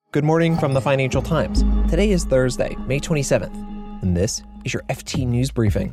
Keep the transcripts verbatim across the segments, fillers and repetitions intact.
Good morning from the Financial Times. Today is Thursday, May twenty-seventh, and this is your F T News Briefing.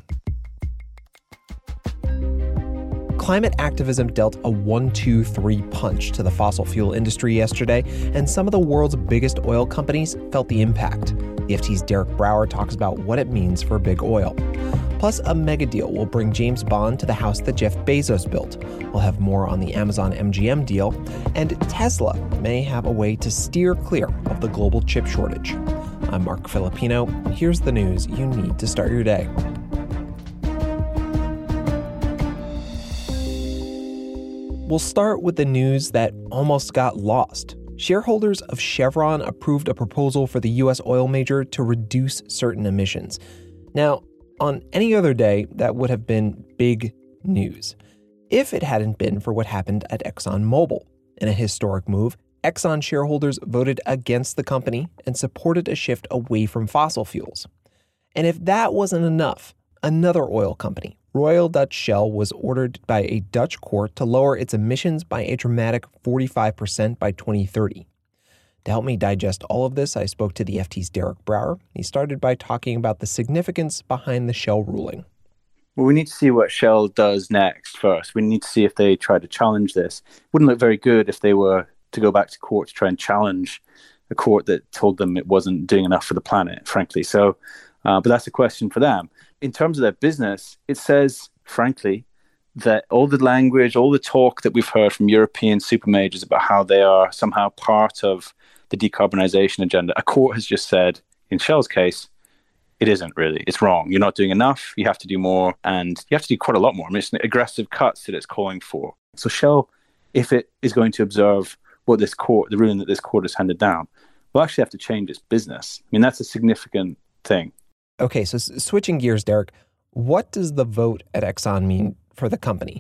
Climate activism dealt a one two three punch to the fossil fuel industry yesterday, and some of the world's biggest oil companies felt the impact. The F T's Derek Brower talks about what it means for big oil. Plus, a mega deal will bring James Bond to the house that Jeff Bezos built. We'll have more on the Amazon M G M deal, and Tesla may have a way to steer clear of the global chip shortage. I'm Mark Filipino. Here's the news you need to start your day. We'll start with the news that almost got lost. Shareholders of Chevron approved a proposal for the U S oil major to reduce certain emissions. Now, on any other day, that would have been big news, if it hadn't been for what happened at ExxonMobil. In a historic move, Exxon shareholders voted against the company and supported a shift away from fossil fuels. And if that wasn't enough, another oil company, Royal Dutch Shell, was ordered by a Dutch court to lower its emissions by a dramatic forty-five percent by twenty thirty. To help me digest all of this, I spoke to the F T's Derek Brower. He started by talking about the significance behind the Shell ruling. Well, we need to see what Shell does next first. We need to see if they try to challenge this. It wouldn't look very good if they were to go back to court to try and challenge a court that told them it wasn't doing enough for the planet, frankly. So, uh, but that's a question for them. In terms of their business, it says, frankly, that all the language, all the talk that we've heard from European super majors about how they are somehow part of the decarbonization agenda, a court has just said, in Shell's case, it isn't really. It's wrong. You're not doing enough. You have to do more, and you have to do quite a lot more. I mean, it's aggressive cuts that it's calling for. So Shell, if it is going to observe what this court, the ruling that this court has handed down, will actually have to change its business. I mean, that's a significant thing. Okay, so s- switching gears, Derek, what does the vote at Exxon mean for the company?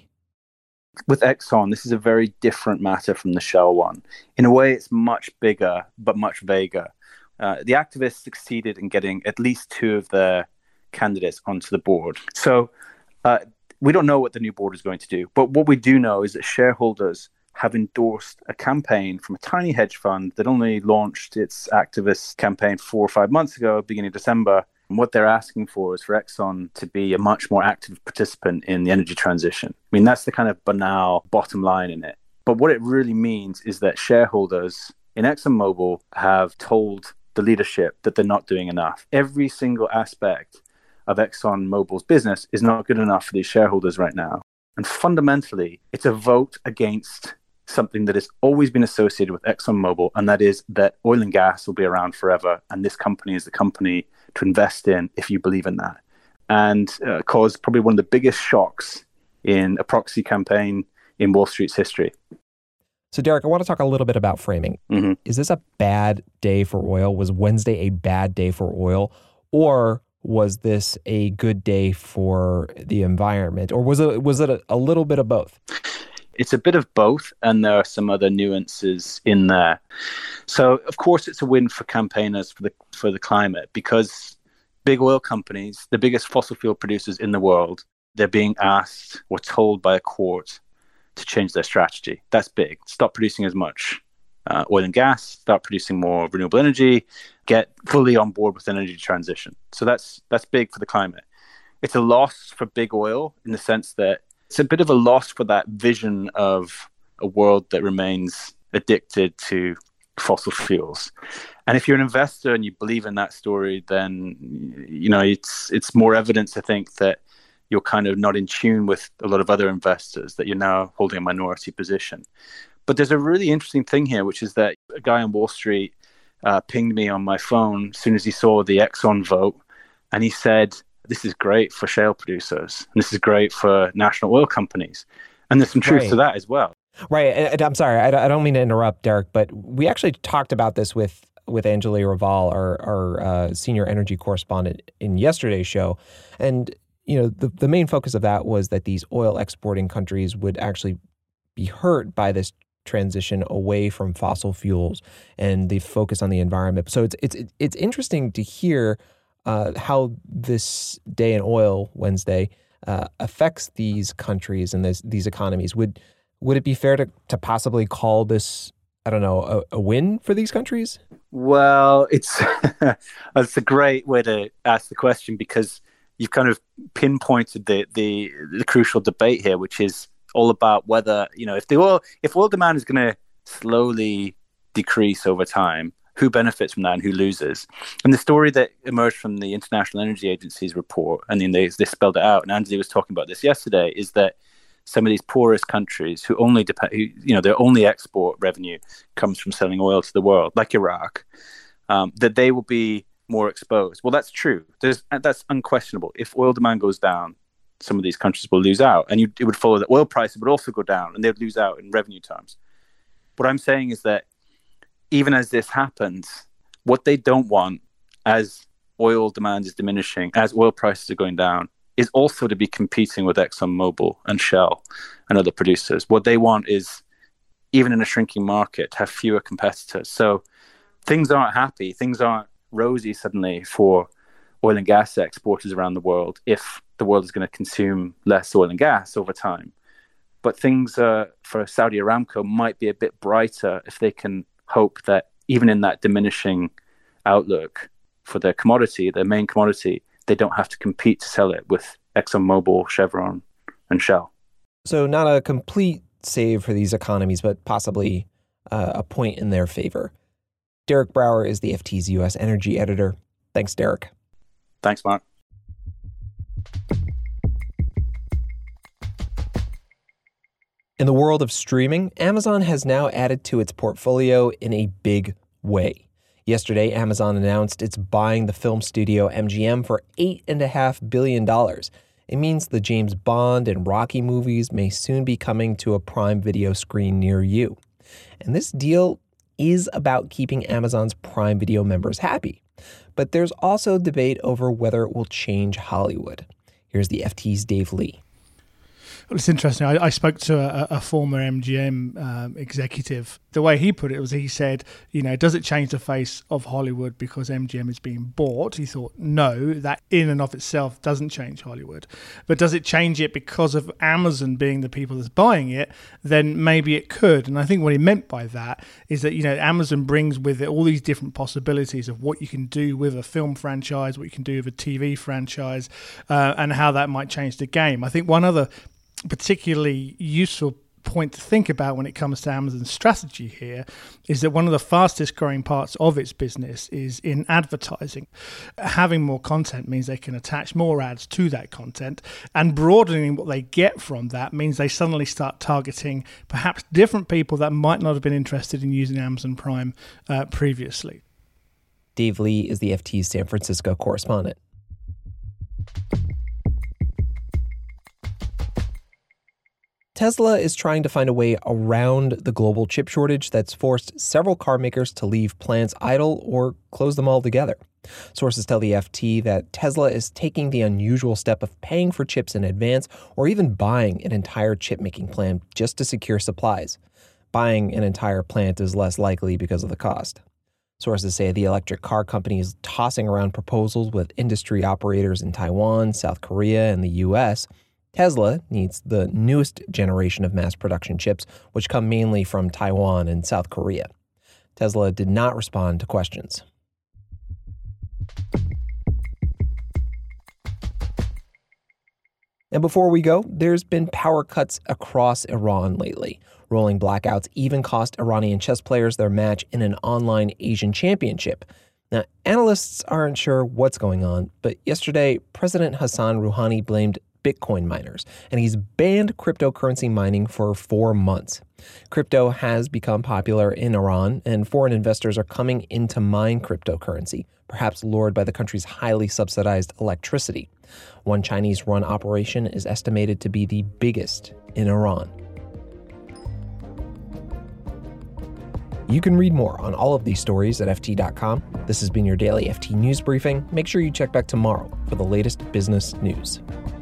With Exxon, this is a very different matter from the Shell one. In a way, it's much bigger, but much vaguer. Uh, the activists succeeded in getting at least two of their candidates onto the board. So uh, we don't know what the new board is going to do. But what we do know is that shareholders have endorsed a campaign from a tiny hedge fund that only launched its activist campaign four or five months ago, beginning of December. And what they're asking for is for Exxon to be a much more active participant in the energy transition. I mean, that's the kind of banal bottom line in it. But what it really means is that shareholders in ExxonMobil have told the leadership that they're not doing enough. Every single aspect of ExxonMobil's business is not good enough for these shareholders right now. And fundamentally, it's a vote against something that has always been associated with ExxonMobil, and that is that oil and gas will be around forever, and this company is the company to invest in if you believe in that. And uh, caused probably one of the biggest shocks in a proxy campaign in Wall Street's history. So, Derek, I want to talk a little bit about framing. Mm-hmm. Is this a bad day for oil? Was Wednesday a bad day for oil? Or was this a good day for the environment? Or was it was it a, a little bit of both? It's a bit of both, and there are some other nuances in there. So, of course, it's a win for campaigners for the for the climate, because big oil companies, the biggest fossil fuel producers in the world, they're being asked or told by a court to change their strategy. That's big. Stop producing as much uh, oil and gas, start producing more renewable energy, get fully on board with energy transition. So that's that's big for the climate. It's a loss for big oil in the sense that it's a bit of a loss for that vision of a world that remains addicted to fossil fuels. And if you're an investor and you believe in that story, then you know it's it's more evidence, I think, that you're kind of not in tune with a lot of other investors, that you're now holding a minority position. But there's a really interesting thing here, which is that a guy on Wall Street uh, pinged me on my phone as soon as he saw the Exxon vote, and he said, this is great for shale producers, and this is great for national oil companies. And there's some truth right. to that as well. Right. And I'm sorry, I don't mean to interrupt, Derek, but we actually talked about this with, with Anjali Raval, our, our uh, senior energy correspondent, in yesterday's show. And, you know, the, the main focus of that was that these oil exporting countries would actually be hurt by this transition away from fossil fuels and the focus on the environment. So it's it's it's interesting to hear uh, how this day in oil, Wednesday, uh, affects these countries and this, these economies. Would would it be fair to, to possibly call this, I don't know, a, a win for these countries? Well, it's it's a great way to ask the question, because you've kind of pinpointed the, the the crucial debate here, which is all about whether, you know, if the oil if oil demand is going to slowly decrease over time, who benefits from that and who loses. And the story that emerged from the International Energy Agency's report, and then they, they spelled it out, and Andy was talking about this yesterday, is that some of these poorest countries who only depend, who, you know, their only export revenue comes from selling oil to the world, like Iraq, um, that they will be more exposed. Well, that's true. There's, that's unquestionable. If oil demand goes down, some of these countries will lose out, and you, it would follow that oil prices would also go down, and they'd lose out in revenue terms. What I'm saying is that even as this happens, what they don't want, as oil demand is diminishing, as oil prices are going down, is also to be competing with ExxonMobil and Shell and other producers. What they want is, even in a shrinking market, to have fewer competitors. So things aren't happy, things aren't rosy suddenly for oil and gas exporters around the world if the world is going to consume less oil and gas over time. But things uh, for Saudi Aramco might be a bit brighter if they can hope that even in that diminishing outlook for their commodity, their main commodity, they don't have to compete to sell it with ExxonMobil, Chevron, and Shell. So not a complete save for these economies, but possibly uh, a point in their favor. Derek Brower is the F T's U S energy editor. Thanks, Derek. Thanks, Mark. In the world of streaming, Amazon has now added to its portfolio in a big way. Yesterday, Amazon announced it's buying the film studio M G M for eight point five billion dollars. It means the James Bond and Rocky movies may soon be coming to a Prime Video screen near you. And this deal is about keeping Amazon's Prime Video members happy. But there's also debate over whether it will change Hollywood. Here's the F T's Dave Lee. Well, it's interesting. I, I spoke to a, a former M G M um, executive. The way he put it was, he said, you know, does it change the face of Hollywood because M G M is being bought? He thought, no, that in and of itself doesn't change Hollywood. But does it change it because of Amazon being the people that's buying it? Then maybe it could. And I think what he meant by that is that, you know, Amazon brings with it all these different possibilities of what you can do with a film franchise, what you can do with a T V franchise, uh, and how that might change the game. I think one other particularly useful point to think about when it comes to Amazon's strategy here is that one of the fastest growing parts of its business is in advertising. Having more content means they can attach more ads to that content, and broadening what they get from that means they suddenly start targeting perhaps different people that might not have been interested in using Amazon Prime uh, previously. Dave Lee is the F T's San Francisco correspondent. Tesla is trying to find a way around the global chip shortage that's forced several car makers to leave plants idle or close them altogether. Sources tell the F T that Tesla is taking the unusual step of paying for chips in advance or even buying an entire chip-making plant just to secure supplies. Buying an entire plant is less likely because of the cost. Sources say the electric car company is tossing around proposals with industry operators in Taiwan, South Korea, and the U S. Tesla needs the newest generation of mass production chips, which come mainly from Taiwan and South Korea. Tesla did not respond to questions. And before we go, there's been power cuts across Iran lately. Rolling blackouts even cost Iranian chess players their match in an online Asian championship. Now, analysts aren't sure what's going on, but yesterday, President Hassan Rouhani blamed Bitcoin miners, and he's banned cryptocurrency mining for four months. Crypto has become popular in Iran, and foreign investors are coming in to mine cryptocurrency, perhaps lured by the country's highly subsidized electricity. One Chinese-run operation is estimated to be the biggest in Iran. You can read more on all of these stories at F T dot com. This has been your daily F T News Briefing. Make sure you check back tomorrow for the latest business news.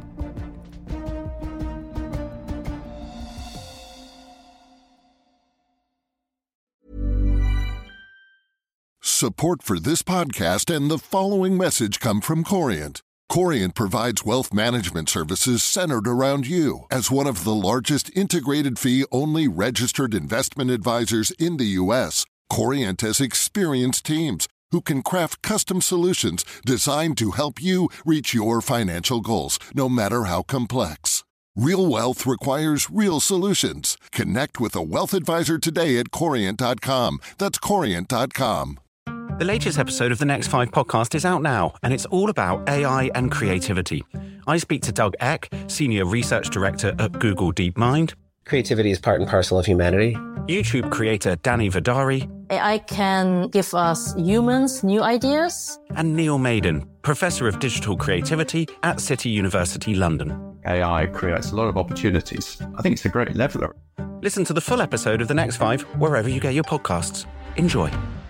Support for this podcast and the following message come from Corient. Corient provides wealth management services centered around you. As one of the largest integrated fee-only registered investment advisors in the U S, Corient has experienced teams who can craft custom solutions designed to help you reach your financial goals, no matter how complex. Real wealth requires real solutions. Connect with a wealth advisor today at Corient dot com. That's Corient dot com. The latest episode of the Next Five podcast is out now, and it's all about A I and creativity. I speak to Doug Eck, Senior Research Director at Google DeepMind. Creativity is part and parcel of humanity. YouTube creator Danny Vidari. A I can give us humans new ideas. And Neil Maiden, Professor of Digital Creativity at City University London. A I creates a lot of opportunities. I think it's a great leveler. Listen to the full episode of The Next Five wherever you get your podcasts. Enjoy.